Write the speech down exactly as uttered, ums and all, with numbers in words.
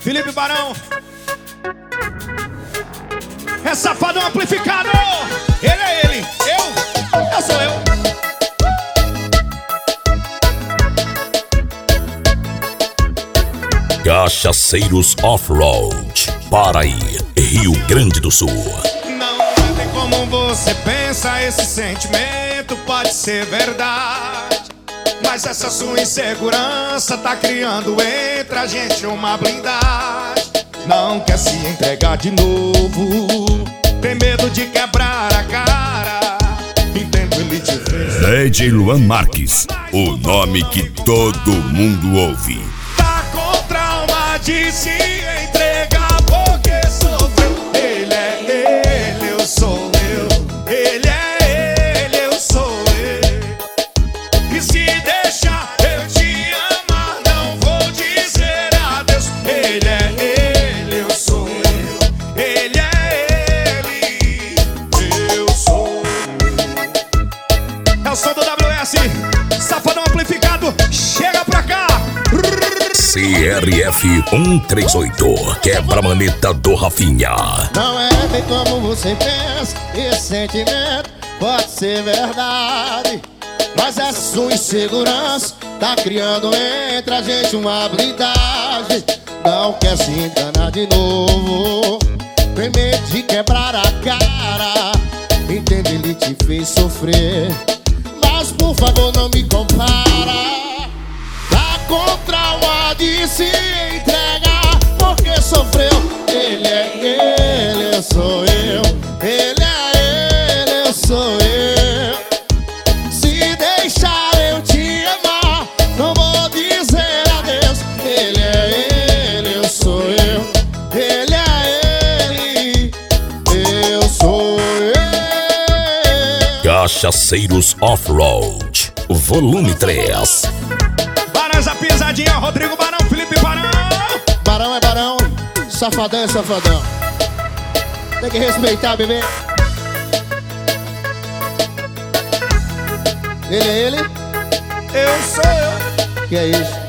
Felipe Barão. É safadão amplificado. Ele é ele, eu, eu sou eu. Cachaceiros Off-Road, Paraí, Rio Grande do Sul. Não tem como você pensa, esse sentimento pode ser verdade, mas essa sua insegurança tá criando entre a gente uma blindagem. Não quer se entregar de novo, tem medo de quebrar a cara. Entendo, ele te fez. D J Luan Marques, o nome que todo mundo ouve. Tá com trauma de se entregar porque sofreu. Ele é ele, eu sou eu. Ele é ele, eu sou eu. E se deixar eu te amar, não vou dizer adeus. Ele é ele, eu sou eu. Ele é ele, eu sou eu. É o som do W S, safadão amplificado. Chega pra cá. C R F cento e trinta e oito, quebra-maneta do Rafinha. Não é bem como você pensa, esse sentimento pode ser verdade, mas essa sua insegurança tá criando entre a gente uma blindagem. Não quer se enganar de novo, tem medo de quebrar a cara. Entende, ele te fez sofrer, mas por favor não me compara. Tá com trauma de se entregar porque sofreu. Ele é ele, eu sou eu. Ele é ele, eu sou eu. Se deixar eu te amar, não vou dizer adeus. Ele é ele, eu sou eu. Ele é ele, eu sou eu. Cachaceiros Off-Road, volume três. Barões a pisadinha, Rodrigo Barão, Felipe Barão. Barão é barão, safadão é safadão. Tem que respeitar, bebê. Ele é ele, Eu sou eu. que é isso?